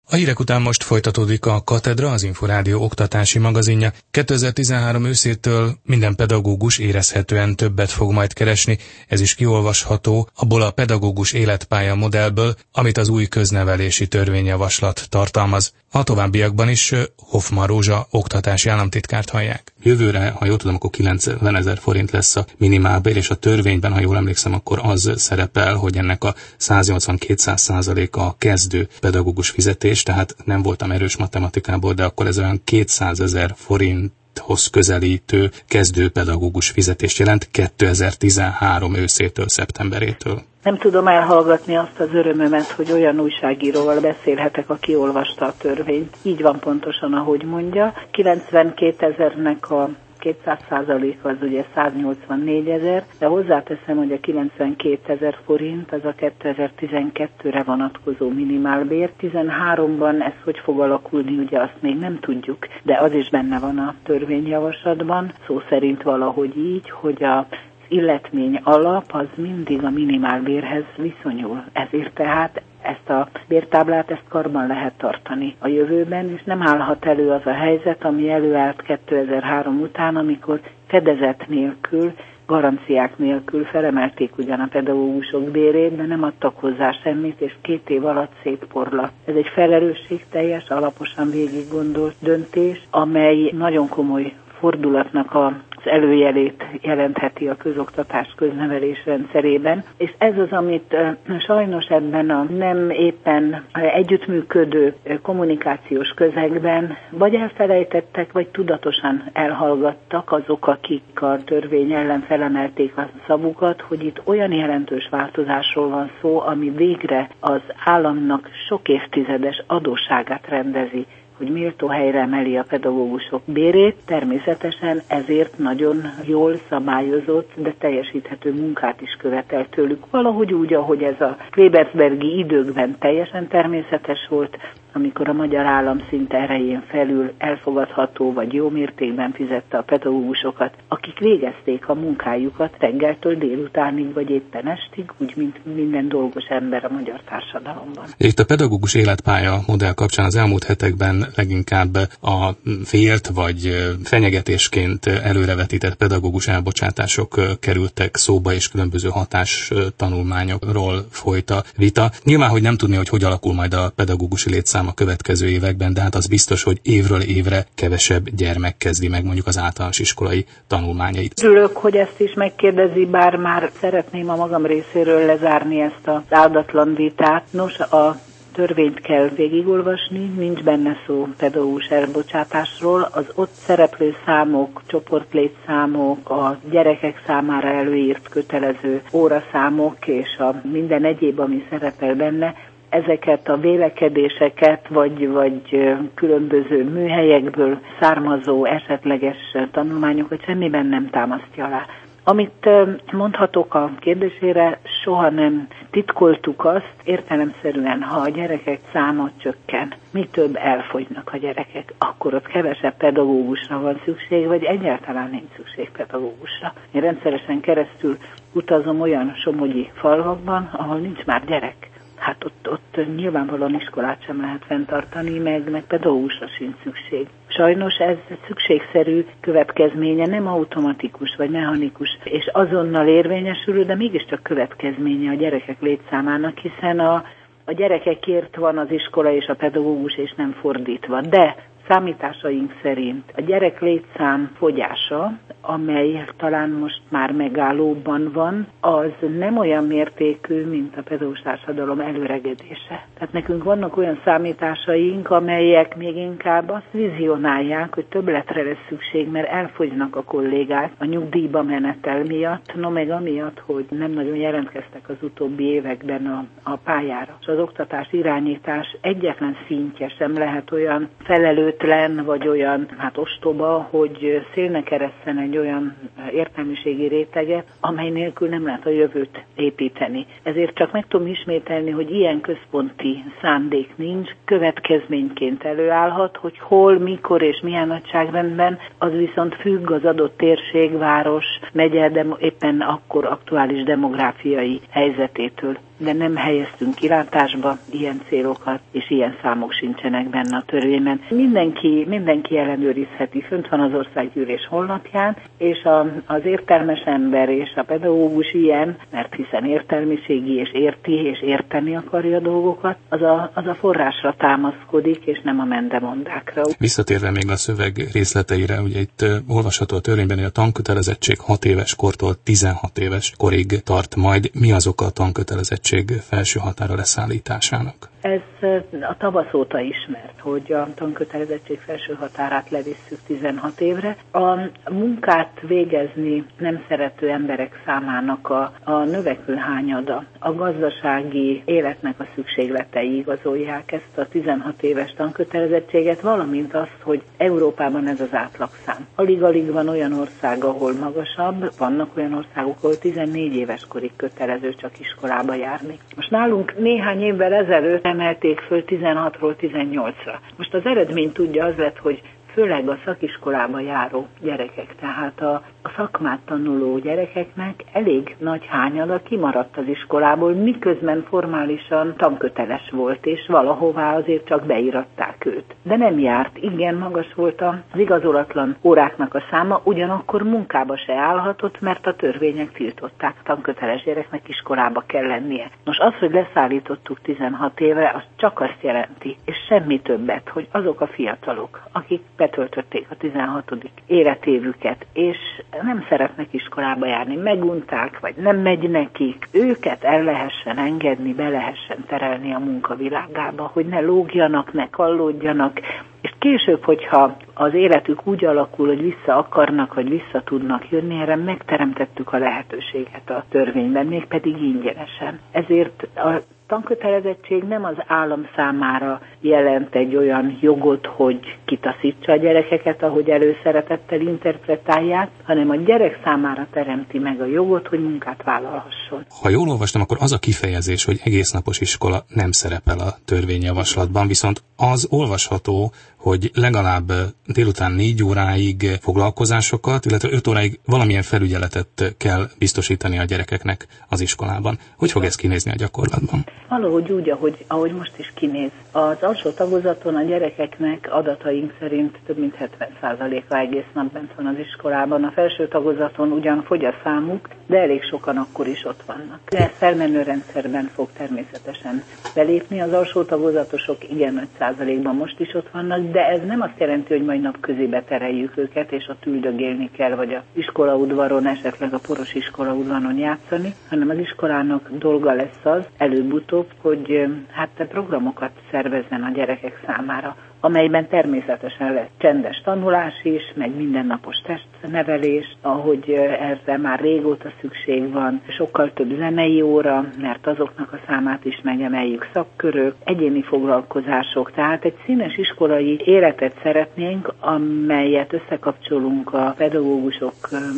A hírek után most folytatódik a Katedra, az Inforádió oktatási magazinja. 2013 őszétől minden pedagógus érezhetően többet fog majd keresni, ez is kiolvasható abból a pedagógus életpálya modellből, amit az új köznevelési törvényjavaslat tartalmaz. A továbbiakban is Hoffman Rózsa oktatási államtitkárt hallják. Jövőre, ha jól tudom, akkor 90 000 forint lesz a minimálbér, és a törvényben, ha jól emlékszem, akkor az szerepel, hogy ennek a 180-200% a kezdő pedagógus fizetés, tehát nem voltam erős matematikából, de akkor ez olyan 200 000 forinthoz közelítő kezdő pedagógus fizetést jelent 2013 őszétől, szeptemberétől. Nem tudom elhallgatni azt az örömömet, hogy olyan újságíróval beszélhetek, aki olvasta a törvényt. Így van pontosan, ahogy mondja. 92 000-nek a 200% az ugye 184 000, de hozzáteszem, hogy a 92 000 forint az a 2012-re vonatkozó minimálbér. 13-ban ez hogy fog alakulni, ugye azt még nem tudjuk, de az is benne van a törvényjavaslatban, szó szerint valahogy így, hogy a illetmény alap az mindig a minimálbérhez viszonyul. Ezért tehát ezt a bértáblát, ezt karban lehet tartani a jövőben, és nem állhat elő az a helyzet, ami előállt 2003 után, amikor fedezet nélkül, garanciák nélkül felemelték ugyan a pedagógusok bérét, de nem adtak hozzá semmit, és 2 év alatt szétporlat. Ez egy felelősségteljes, alaposan végig gondolt döntés, amely nagyon komoly fordulatnak az előjelét jelentheti a közoktatás köznevelés rendszerében, és ez az, amit sajnos ebben a nem éppen együttműködő kommunikációs közegben vagy elfelejtettek, vagy tudatosan elhallgattak azok, akik a törvény ellen felemelték a szavukat, hogy itt olyan jelentős változásról van szó, ami végre az államnak sok évtizedes adósságát rendezi, hogy méltó helyre emeli a pedagógusok bérét, természetesen ezért nagyon jól szabályozott, de teljesíthető munkát is követel tőlük. Valahogy úgy, ahogy ez a Klebersbergi időkben teljesen természetes volt, amikor a magyar állam szinte erején felül elfogadható vagy jó mértékben fizette a pedagógusokat, akik végezték a munkájukat reggeltől délutánig vagy éppen estig, úgy, mint minden dolgos ember a magyar társadalomban. Itt a pedagógus életpálya modell kapcsán az elmúlt hetekben leginkább a félt vagy fenyegetésként előrevetített pedagógus elbocsátások kerültek szóba, és különböző hatástanulmányokról folyt a vita. Nyilván, hogy nem tudni, hogy alakul majd a pedagógusi létszám a következő években, de hát az biztos, hogy évről évre kevesebb gyermek kezdi meg mondjuk az általános iskolai tanulmányait. Örülök, hogy ezt is megkérdezi, bár már szeretném a magam részéről lezárni ezt az áldatlan vitát. Nos, a törvényt kell végigolvasni, nincs benne szó pedagógus elbocsátásról. Az ott szereplő számok, csoportlétszámok, a gyerekek számára előírt kötelező óraszámok és a minden egyéb, ami szerepel benne, ezeket a vélekedéseket, vagy különböző műhelyekből származó esetleges tanulmányokat semmiben nem támasztja alá. Amit mondhatok a kérdésére, soha nem titkoltuk azt, értelemszerűen, ha a gyerekek száma csökken, mi több elfogynak a gyerekek, akkor ott kevesebb pedagógusra van szükség, vagy egyáltalán nincs szükség pedagógusra. Én rendszeresen keresztül utazom olyan somogyi falvakban, ahol nincs már gyerek. Hát ott nyilvánvalóan iskolát sem lehet fenntartani, meg pedagógusra sincs szükség. Sajnos ez szükségszerű következménye, nem automatikus vagy mechanikus, és azonnal érvényesülő, de mégiscsak következménye a gyerekek létszámának, hiszen a gyerekekért van az iskola és a pedagógus, és nem fordítva. De számításaink szerint a gyerek létszám fogyása, amely talán most már megállóban van, az nem olyan mértékű, mint a pedagógus társadalom előregedése. Tehát nekünk vannak olyan számításaink, amelyek még inkább azt vizionálják, hogy többletre lesz szükség, mert elfogynak a kollégák a nyugdíjba menetel miatt, no meg amiatt, hogy nem nagyon jelentkeztek az utóbbi években a pályára. És az oktatás irányítás egyetlen szintje sem lehet olyan felelőtlen, vagy olyan ostoba, hogy szélnek eresszen egy olyan értelmiségi réteget, amely nélkül nem lehet a jövőt építeni. Ezért csak meg tudom ismételni, hogy ilyen központi szándék nincs, következményként előállhat, hogy hol, mikor és milyen nagyságrendben, az viszont függ az adott térség, város, megye, de éppen akkor aktuális demográfiai helyzetétől. de nem helyeztünk kilátásba ilyen célokat, és ilyen számok sincsenek benne a törvényben. Mindenki ellenőrizheti, fönt van az országgyűlés honlapján, és az értelmes ember és a pedagógus ilyen, mert hiszen értelmiségi és érti és érteni akarja a dolgokat, az a forrásra támaszkodik, és nem a mendemondákra. Visszatérve még a szöveg részleteire, ugye itt olvasható a törvényben, hogy a tankötelezettség 6 éves kortól 16 éves korig tart majd. Mi az oka a tankötelezettség felső határa leszállításának? Ez a tavasz óta ismert, hogy a tankötelezettség felső határát levisszük 16 évre. A munkát végezni nem szerető emberek számának a növekvő hányada, a gazdasági életnek a szükségletei igazolják ezt a 16 éves tankötelezettséget, valamint azt, hogy Európában ez az átlagszám. Alig-alig van olyan ország, ahol magasabb, vannak olyan országok, ahol 14 éves korig kötelező csak iskolába járni. Most nálunk néhány évvel ezelőtt emelték föl 16-ról 18-ra. Most az eredmény tudja az lett, hogy főleg a szakiskolába járó gyerekek, tehát a szakmát tanuló gyerekeknek elég nagy hányada kimaradt az iskolából, miközben formálisan tanköteles volt, és valahová azért csak beíratták őt. De nem járt, igen magas volt az igazolatlan óráknak a száma, ugyanakkor munkába se állhatott, mert a törvények tiltották, tanköteles gyereknek iskolába kell lennie. Nos, az, hogy leszállítottuk 16 évre, az csak azt jelenti, és semmi többet, hogy azok a fiatalok, akik betöltötték a 16. életévüket, és nem szeretnek iskolába járni, megunták, vagy nem megy nekik, őket el lehessen engedni, be lehessen terelni a munkavilágába, hogy ne lógjanak, ne kallódjanak, és később, hogyha az életük úgy alakul, hogy vissza akarnak, vagy vissza tudnak jönni, erre megteremtettük a lehetőséget a törvényben, mégpedig ingyenesen. Ezért a tankötelezettség nem az állam számára jelent egy olyan jogot, hogy kitaszítsa a gyerekeket, ahogy előszeretettel interpretálják, hanem a gyerek számára teremti meg a jogot, hogy munkát vállalhasson. Ha jól olvastam, akkor az a kifejezés, hogy egésznapos iskola nem szerepel a törvényjavaslatban, viszont az olvasható, hogy legalább délután 4 óráig foglalkozásokat, illetve 5 óráig valamilyen felügyeletet kell biztosítani a gyerekeknek az iskolában. Hogy fog ez kinézni a gyakorlatban? Valahogy úgy, ahogy most is kinéz. Az alsó tagozaton a gyerekeknek adataink szerint több mint 70%-a egész nap bent van az iskolában. A felső tagozaton ugyan fogy a számuk, de elég sokan akkor is ott vannak. De felmenő rendszerben fog természetesen belépni. Az alsó tagozatosok igen 5%-ban most is ott vannak, de ez nem azt jelenti, hogy majd napközébe tereljük őket, és ott üldögélni kell, vagy a iskolaudvaron, esetleg a poros iskolaudvaron játszani, hanem az iskolának dolga lesz az, előbb-utóbb, hogy programokat szervezzen a gyerekek számára, amelyben természetesen lesz csendes tanulás is, meg mindennapos testnevelés, ahogy erre már régóta szükség van, sokkal több zenei óra, mert azoknak a számát is megemeljük, szakkörök, egyéni foglalkozások, tehát egy színes iskolai életet szeretnénk, amelyet összekapcsolunk a pedagógusok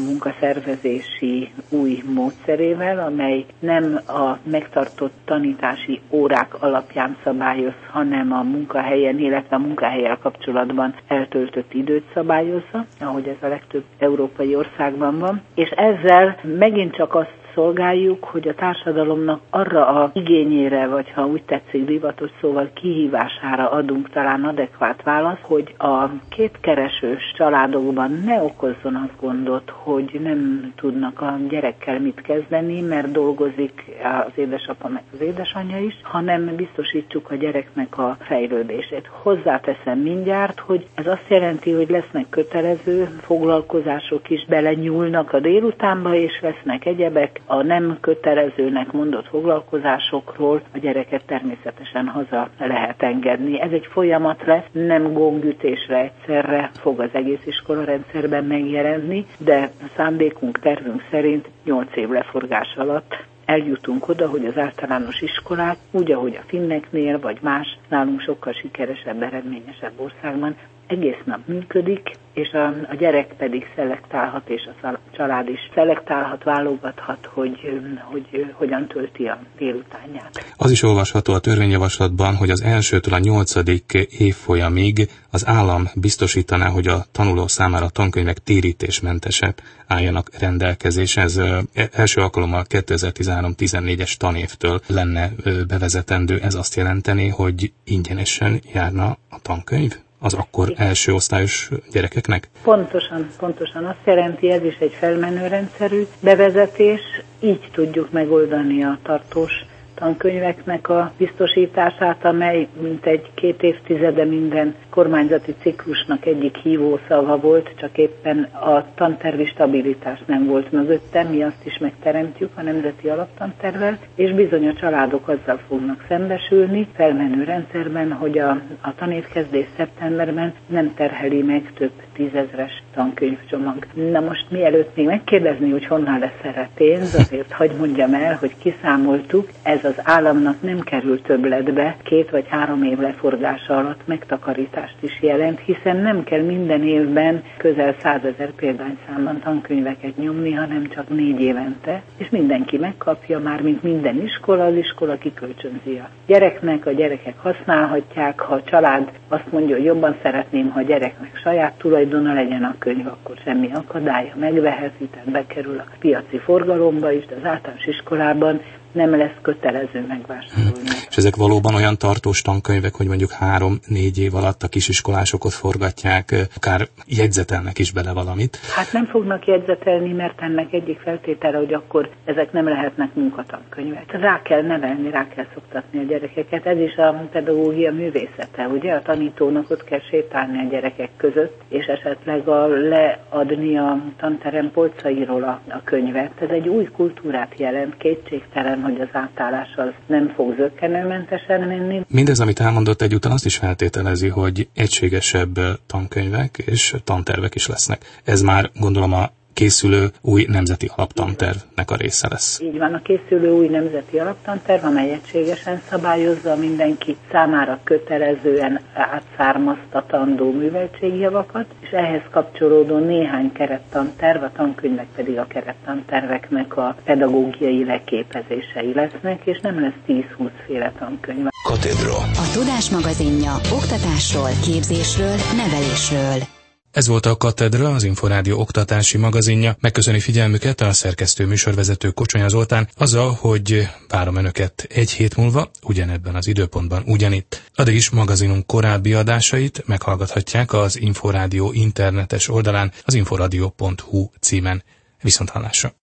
munkaszervezési új módszerével, amely nem a megtartott tanítási órák alapján szabályoz, hanem a munkahelyen, illetve a munkahellyel kapcsolatban eltöltött időt szabályozza, ahogy ez a legtöbb európai országban van, és ezzel megint csak azt szolgáljuk, hogy a társadalomnak arra a igényére, vagy ha úgy tetszik divatos szóval kihívására adunk talán adekvát választ, hogy a kétkeresős családokban ne okozzon az gondot, hogy nem tudnak a gyerekkel mit kezdeni, mert dolgozik az édesapa meg az édesanyja is, hanem biztosítsuk a gyereknek a fejlődését. Hozzáteszem mindjárt, hogy ez azt jelenti, hogy lesznek kötelező foglalkozások is, belenyúlnak a délutánba, és lesznek egyebek. A nem kötelezőnek mondott foglalkozásokról a gyereket természetesen haza lehet engedni. Ez egy folyamat lesz, nem gongütésre egyszerre fog az egész iskolarendszerben megjelenni, de a szándékunk, tervünk szerint 8 év leforgás alatt eljutunk oda, hogy az általános iskolák, úgy, ahogy a finneknél, vagy más, nálunk sokkal sikeresebb, eredményesebb országban, egész nap működik, és a gyerek pedig szelektálhat, és a család is szelektálhat, válogathat, hogy hogyan tölti a délutánját. Az is olvasható a törvényjavaslatban, hogy az 1-től a 8. évfolyamig az állam biztosítaná, hogy a tanuló számára a tankönyvek térítésmentesek álljanak rendelkezésre. Ez első alkalommal 2013-14-es tanévtől lenne bevezetendő. Ez azt jelenteni, hogy ingyenesen járna a tankönyv az akkor első osztályos gyerekeknek? Pontosan azt jelenti, ez is egy felmenő rendszerű bevezetés, így tudjuk megoldani a tartós tankönyveknek a biztosítását, amely mintegy 2 évtizede minden kormányzati ciklusnak egyik hívószava volt, csak éppen a tantervi stabilitás nem volt mögötte, mi azt is megteremtjük a nemzeti alaptantervvel, és bizony a családok azzal fognak szembesülni felmenő rendszerben, hogy a tanévkezdés szeptemberben nem terheli meg több 10 000-es tankönyvcsomag. Na most mielőtt még megkérdezni, hogy honnan lesz erre pénz, azért hadd mondjam el, hogy kiszámoltuk, ez az államnak nem kerül többletbe, 2 vagy 3 év leforgása alatt megtakarítást is jelent, hiszen nem kell minden évben közel 100 000 példányszámban tankönyveket nyomni, hanem csak 4 évente, és mindenki megkapja már, mint minden iskola, az iskola kikölcsönzi a gyereknek, a gyerekek használhatják, ha a család azt mondja, hogy jobban szeretném, ha a gyereknek saját tulajdona legyen a könyv, akkor semmi akadálya, megveheti, tehát bekerül a piaci forgalomba is, de az általános iskolában nem lesz kötelező megvásárolni. És ezek valóban olyan tartós tankönyvek, hogy mondjuk 3-4 év alatt a kisiskolásokot forgatják, akár jegyzetelnek is bele valamit? Hát nem fognak jegyzetelni, mert ennek egyik feltétele, hogy akkor ezek nem lehetnek munkatankönyvek. Rá kell nevelni, rá kell szoktatni a gyerekeket. Ez is a pedagógia művészete, ugye? A tanítónak ott kell sétálni a gyerekek között, és esetleg leadni a tanterem polcairól a könyvet. Ez egy új kultúrát jelent, kétségtelen, hogy az átállás az nem fog zökkenőmentesen menni. Mindez, amit elmondott, egyúttal azt is feltételezi, hogy egységesebb tankönyvek és tantervek is lesznek. Ez már gondolom a készülő új nemzeti alaptantervnek a része lesz. Így van, a készülő új nemzeti alaptanterv, amely egységesen szabályozza mindenki számára kötelezően átszármaztatandó műveltségjavakat, és ehhez kapcsolódó néhány kerettanterv, a tankönyvek pedig a kerettanterveknek a pedagógiai leképezései lesznek, és nem lesz 10-20 féle tankönyv. Katedra. A Tudás magazinja oktatásról, képzésről, nevelésről. Ez volt a Katedra, az Inforádió oktatási magazinja. Megköszöni figyelmüket a szerkesztő műsorvezető Kocsonya Zoltán azzal, hogy várom önöket egy hét múlva, ugyanebben az időpontban ugyanitt. Addig is magazinunk korábbi adásait meghallgathatják az Inforádió internetes oldalán, az inforadio.hu címen. Viszonthallásra!